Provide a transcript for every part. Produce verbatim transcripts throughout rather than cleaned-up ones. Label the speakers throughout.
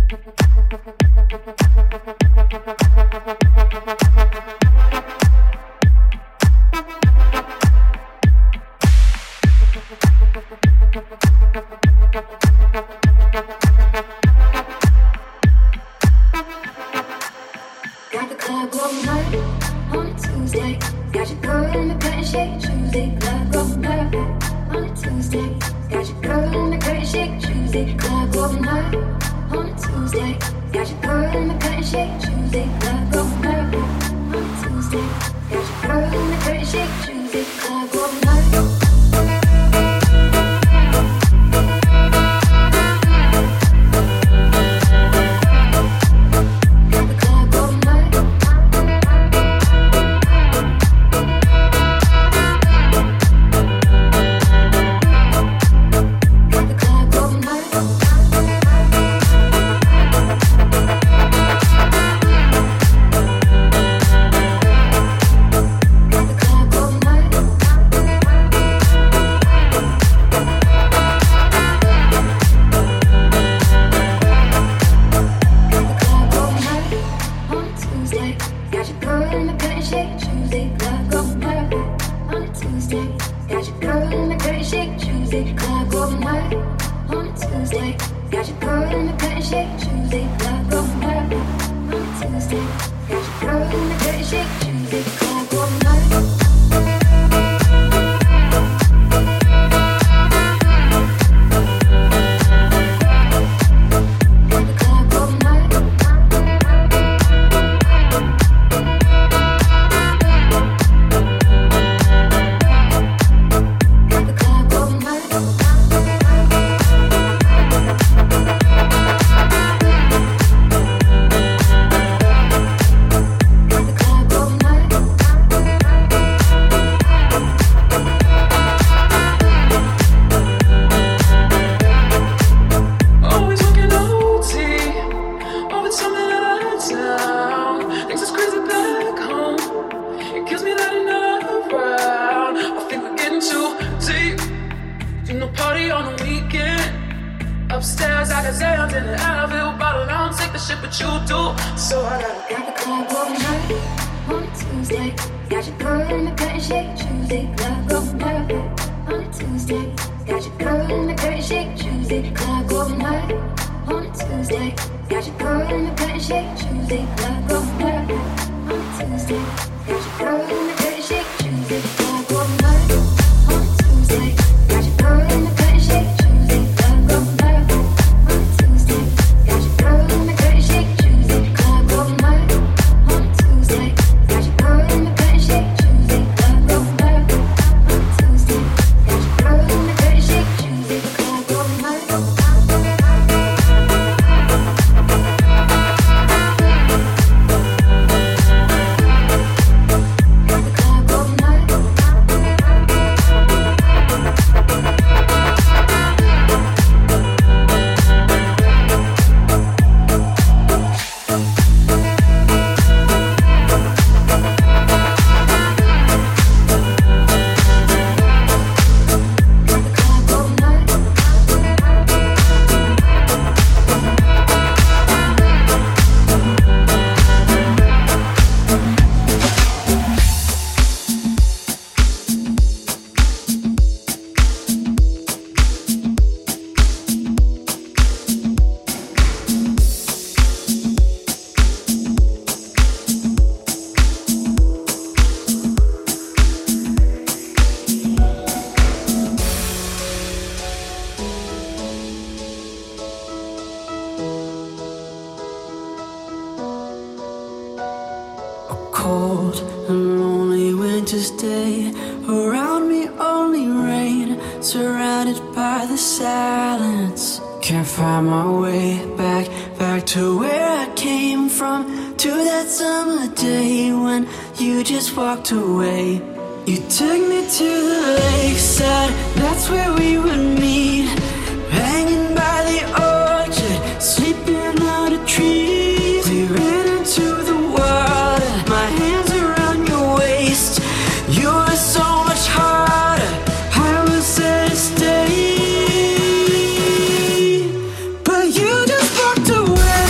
Speaker 1: cold and lonely winter's day. Around me only rain, surrounded by the silence. Can't find my way back, back to where I came from. To that summer day when you just walked away. You took me to the lakeside, that's where we would meet. Hanging by the orchard, sleeping under trees. We ran into the water, my hands around your waist. You were so much harder, I was sad to stay. But you just walked away.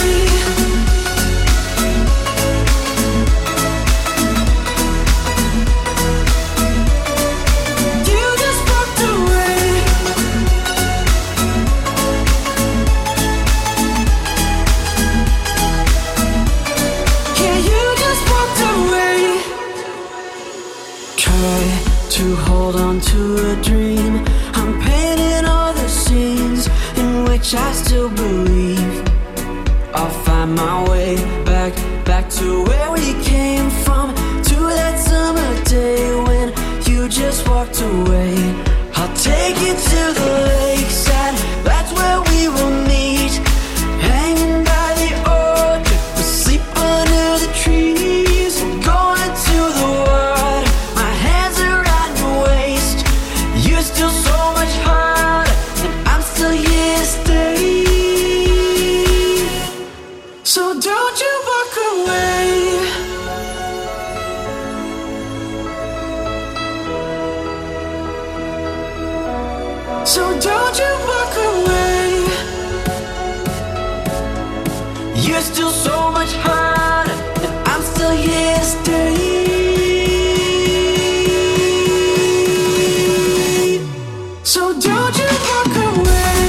Speaker 1: hold on to a dream. I'm painting all the scenes in which I still believe I'll find my way back, back to where we came from, to that summer day when you just walked away. I'll take you to the lakeside, that's where we will meet. Hanging by the orchard, we'll sleep under the trees. We're going to the water, my hands around your waist. You're still so much harder, and I'm still here to stay. So don't you walk away. So don't you walk away. You're still so much harder, and I'm still here to stay. So don't you walk away.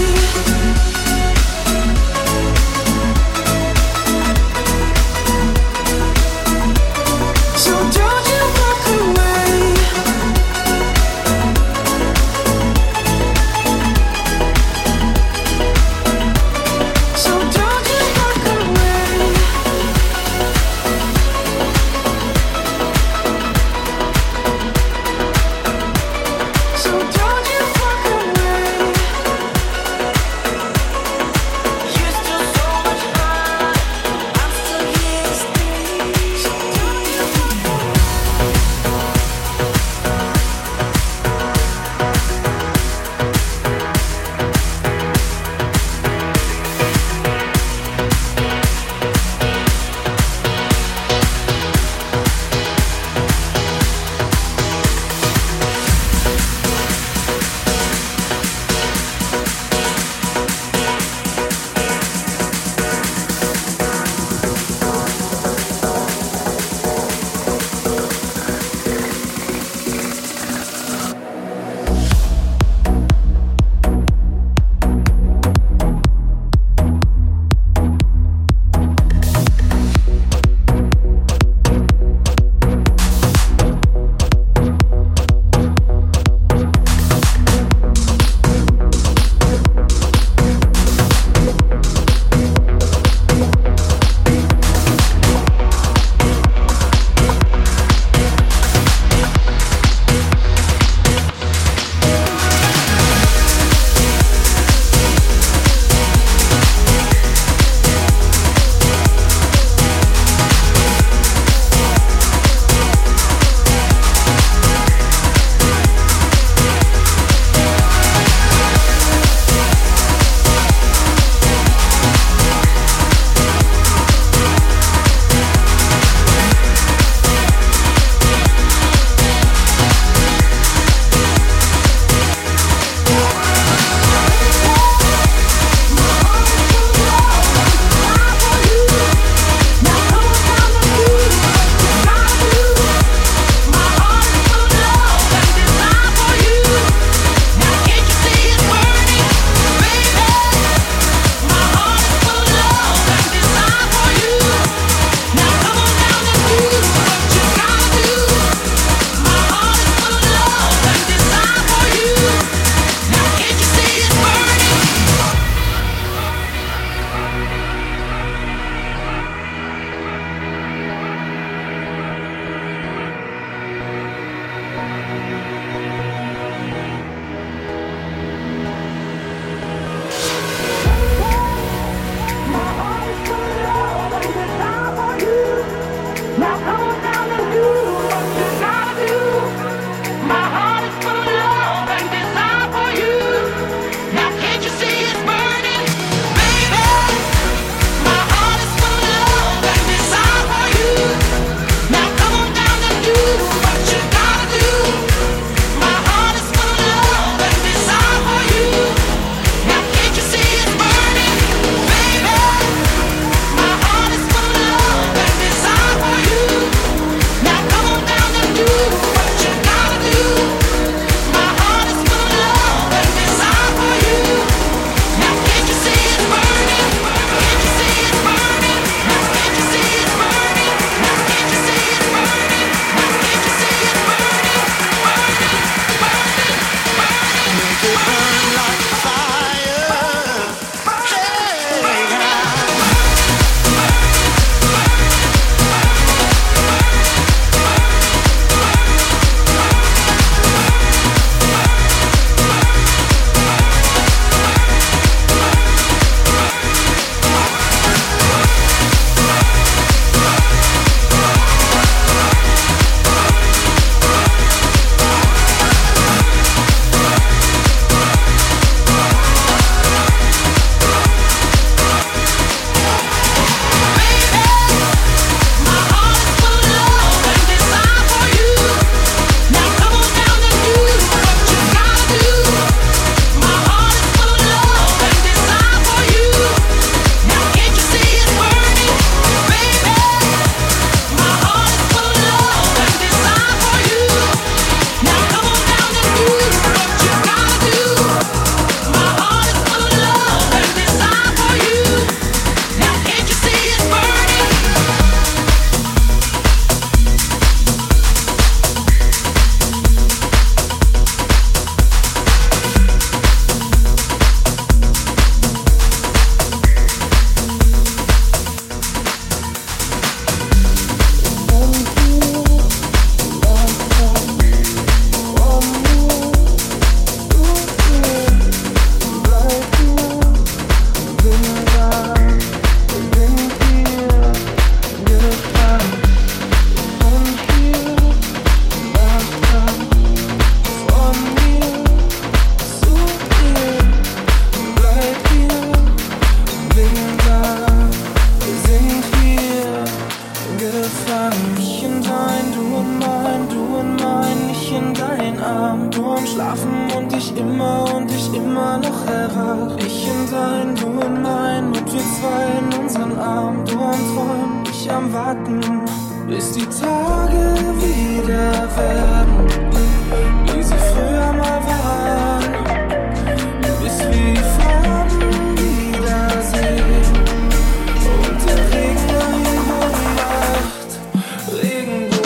Speaker 1: So don't you walk away. So don't you walk away.
Speaker 2: hellwach. Ich in dein, du in mein und wir zwei in unseren Armen. Du am Träumen, ich am Warten, bis die Tage wieder werden, wie sie früher mal waren, bis wir die Farben wiedersehen und der Regen Regenbogen macht, Regenbogen.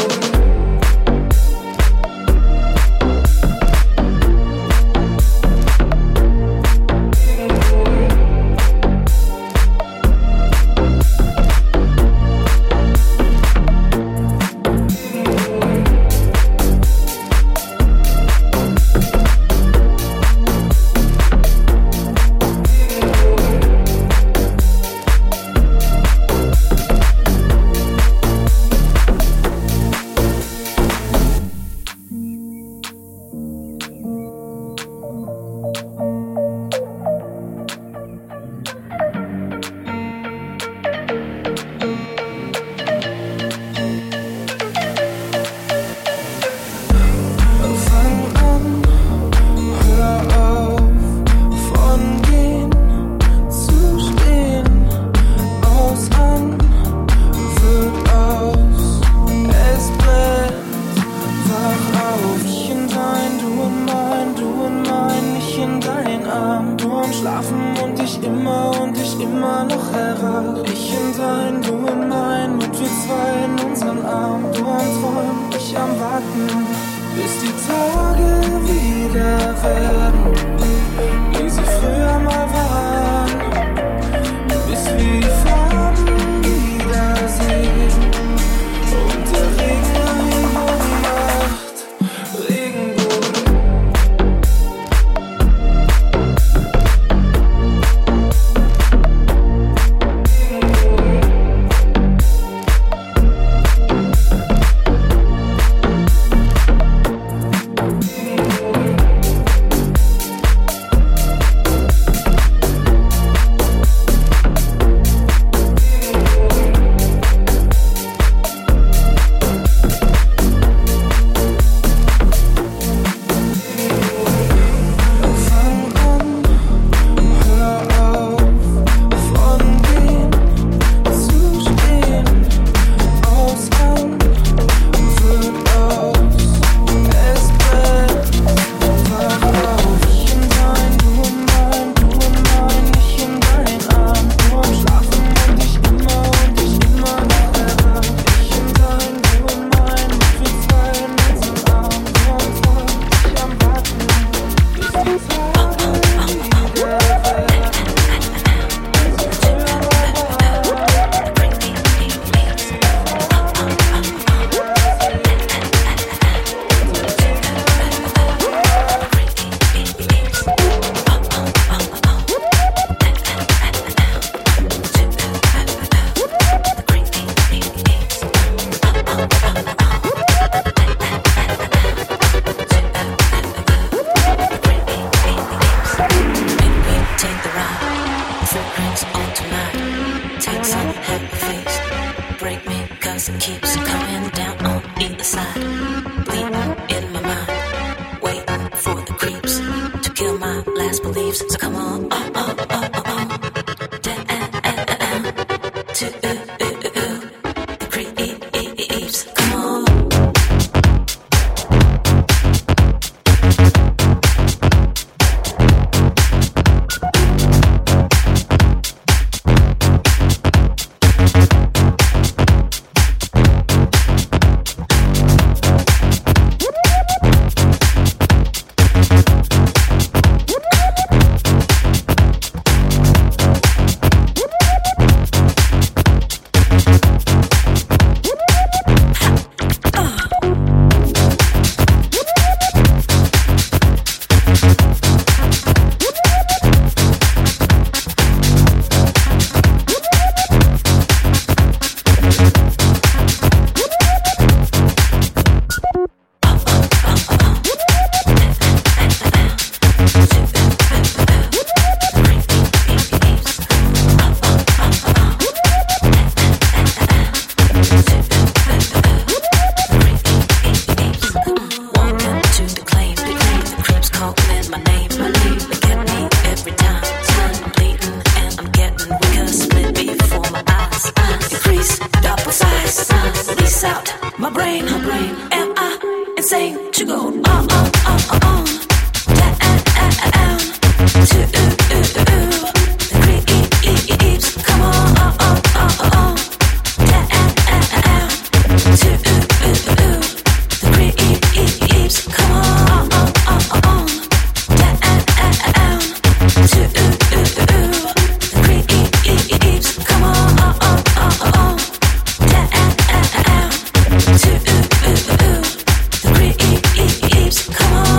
Speaker 1: same to go on, on, on, on, down to the creeps. Come on, on, on, on, on, down to the creeps. Come on, on, on, on, down to the creeps. Come on, on, on, on, down to the creeps. Come on.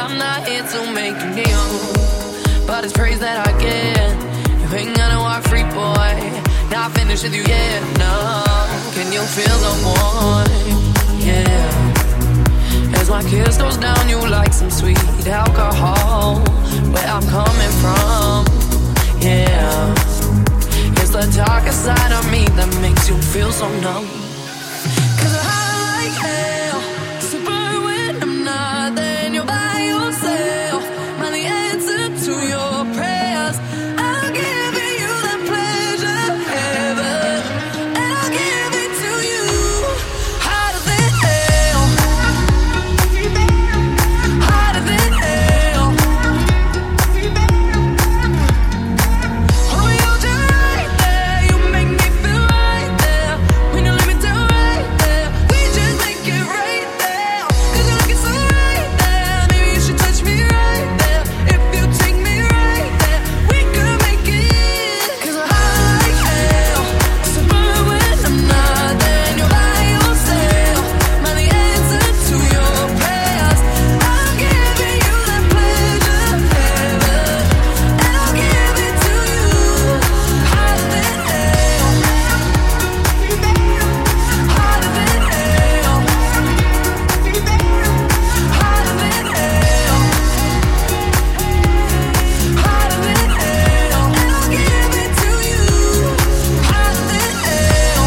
Speaker 3: I'm not here to make a deal, but it's praise that I get. You ain't gonna walk free, boy. Not finished with you yet, no. Can you feel the warmth? Yeah. As my kiss goes down, you like some sweet alcohol. Where I'm coming from, yeah. It's the darker side of me that makes you feel so numb. Cause I like hell to burn when I'm not there and you're by yourself. I'm the answer to your prayers. I'll give you that pleasure ever, and I'll give it to you harder than hell, harder than hell. Oh, you're just right there. You make me feel right there. When you leave me down right there, we just make it right there. Cause you're looking so right there. Maybe you should touch me right there. If you take me right there, we could make it. Cause I like hell to burn when I'm not there and you're by yourself. I'm the answer to your prayers. I'll give you that pleasure ever, and I'll give it to you harder than hell, harder than hell, harder than hell, harder than hell, and I'll give it to you harder than hell.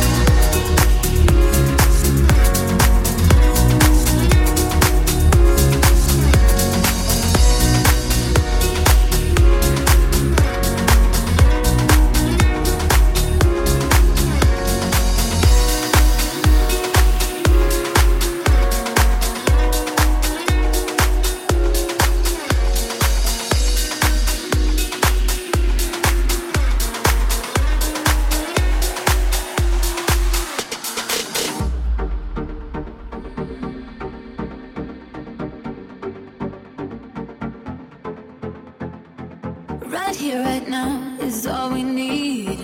Speaker 3: Right here, right now is all we need.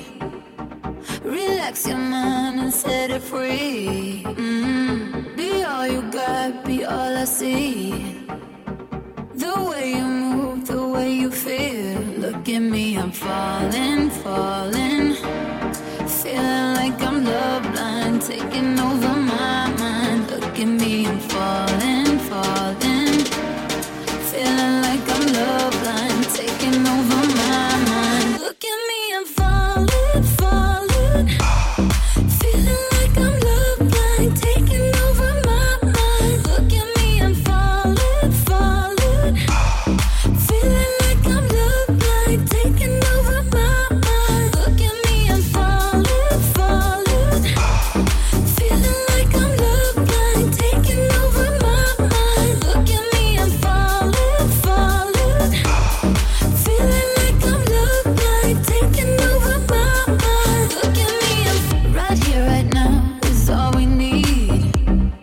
Speaker 3: Relax your mind and set it free. Mm. Be all you got, be all I see. The way you move, the way you feel. Look at me, I'm falling, falling. Feeling like I'm love blind, taking over my mind. Look at me, I'm falling, falling. Feeling like I'm love blind, taking over my mind. Look at me, I'm falling, falling. Feeling like I'm love blind, taking over my mind. Look at me, I'm falling, falling. Feeling like I'm love blind, taking over my mind. Look at me, I'm falling, falling. Feeling like I'm love blind, taking over my mind. Look at me, I'm falling, falling. Feeling like I'm love blind, taking over my mind. Look at me, I'm right here, right now is all we need.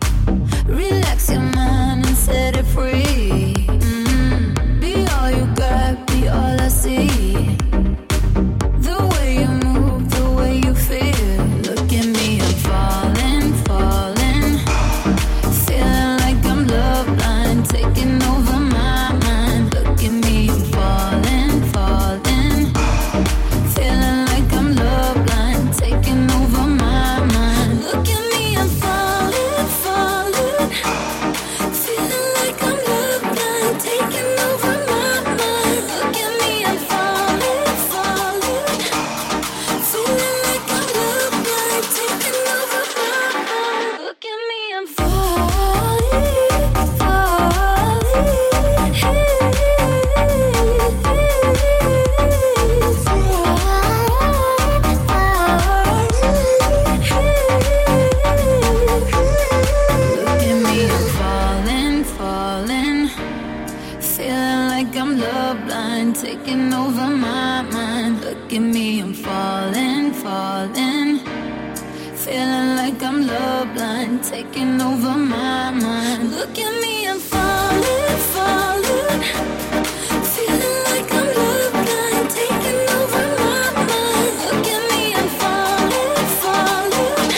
Speaker 3: Relax your mind and set it free. Mm. Be all you got, be all I see. The way you move, the way you feel. Look at me, I'm falling, falling. Feeling like I'm love blind, taking over my mind. Look at me, I'm falling, falling. Feeling like I'm love blind, taking over my mind. Look at me, I'm falling, falling. Feeling like I'm love blind, taking over my mind. Look at me, I'm falling, falling. Feeling like I'm love blind, taking over my mind. Look at me, I'm falling, falling. Look at me, I'm falling, falling. Feeling like I'm love blind, taking over my mind. Look at me, I'm falling, falling. Feeling like I'm love blind, taking over my mind. Look at me, I'm falling, falling. Feeling like I'm love blind, taking over my mind. Look at me, I'm falling, falling.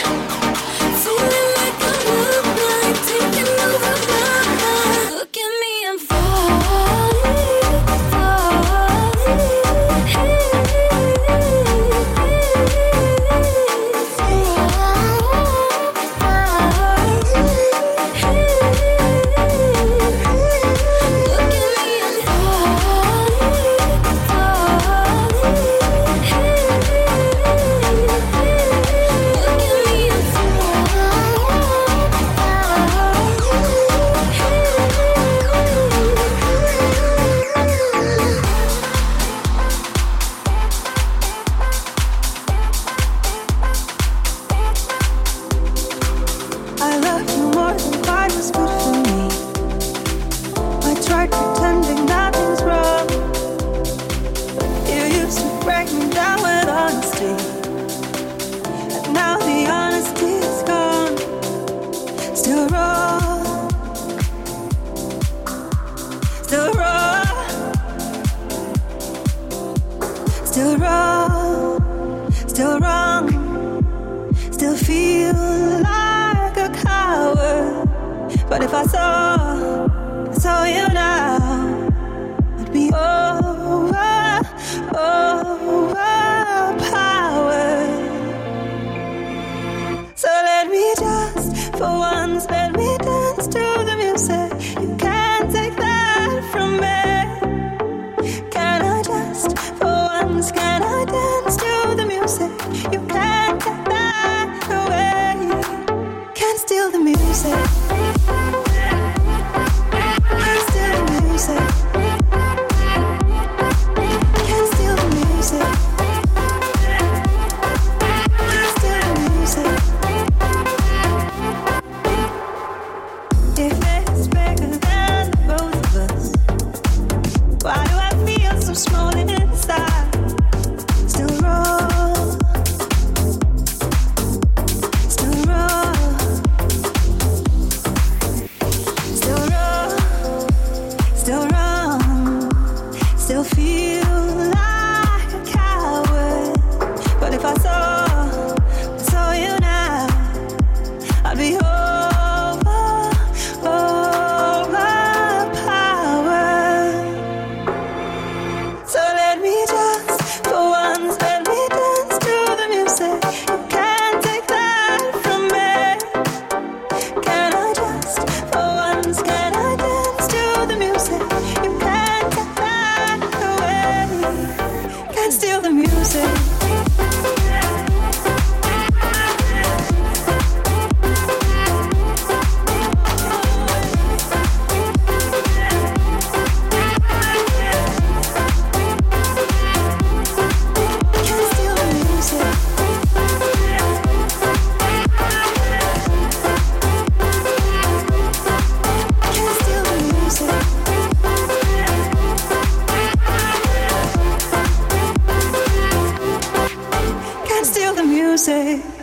Speaker 3: Feeling like I'm love blind, taking over my mind. Look at me, I'm falling.
Speaker 4: Still wrong, still wrong, still feel like a coward. But if I saw, saw you now, I'd be over, overpowered. So let me just, for once, let me dance to the music. You can't take that from me. Can I just, for once, can I dance to the music? You can't take that away. Can't steal the music. Can't steal the music. Can't steal the music. Can't steal the music. If it's bigger than both of us, why do I feel so small inside? Still raw, still raw, still raw, still wrong, still feel like a coward. But if I saw, saw you now, I'd be over, overpowered. So let me just, for once, let me dance to the music. You can't take that from me. Can I just, for once, can I dance to the music? You can't take that away. Can't steal the music. Can't steal the music. Can't steal the music. Can't steal the music.